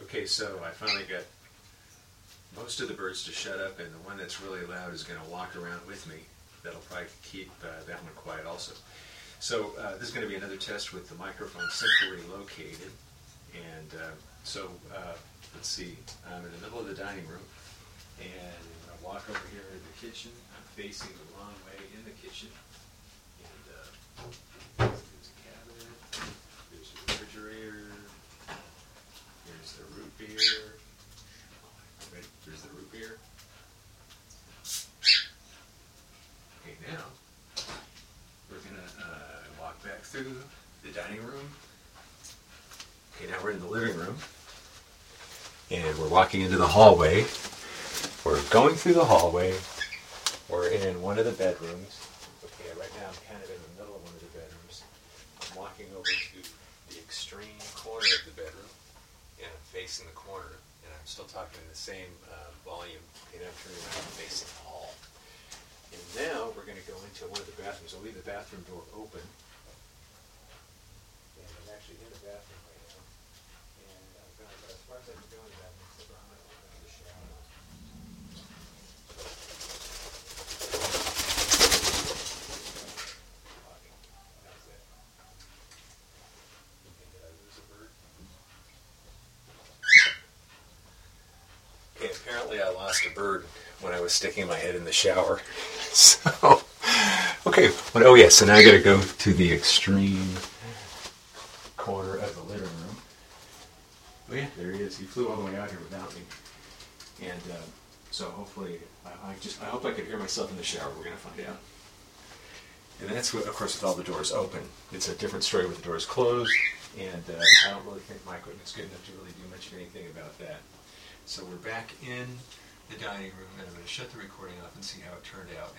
Okay, so I finally got most of the birds to shut up, and the one that's really loud is going to walk around with me. That'll probably keep that one quiet also. So this is going to be another test with the microphone centrally located. And let's see, I'm in the middle of the dining room, and I'm going to walk over here to the kitchen. I'm facing the wrong way in the kitchen. And there's a cabinet, there's a refrigerator, here's the root beer. Right, there's the root beer. Okay, now we're going to walk back through the dining room. Okay, now we're in the living room. And we're walking into the hallway. We're going through the hallway. We're in one of the bedrooms. Okay, right now I'm kind of in the middle of one of the bedrooms. I'm walking over to the extreme corner of the bedroom. And I'm facing the corner. And I'm still talking in the same volume. Okay, now I'm turning around and facing the hall. And now we're going to go into one of the bathrooms. I'll leave the bathroom door open. And I'm actually in the bathroom right now. And I'm going to go as far as I can go in the bathroom, except I'm going to open up the shower. How's that? Did I lose a bird? Okay, apparently I lost a bird when I was sticking my head in the shower. So, okay. Well, oh yeah, so now I got to go to the extreme corner of the living room. Oh yeah, there he is. He flew all the way out here without me. And so hopefully, I hope I can hear myself in the shower. We're going to find out. And that's, of course, with all the doors open. It's a different story with the doors closed. And I don't really think my equipment's good enough to really do much of anything about that. So we're back in the dining room, and I'm going to shut the recording off and see how it turned out.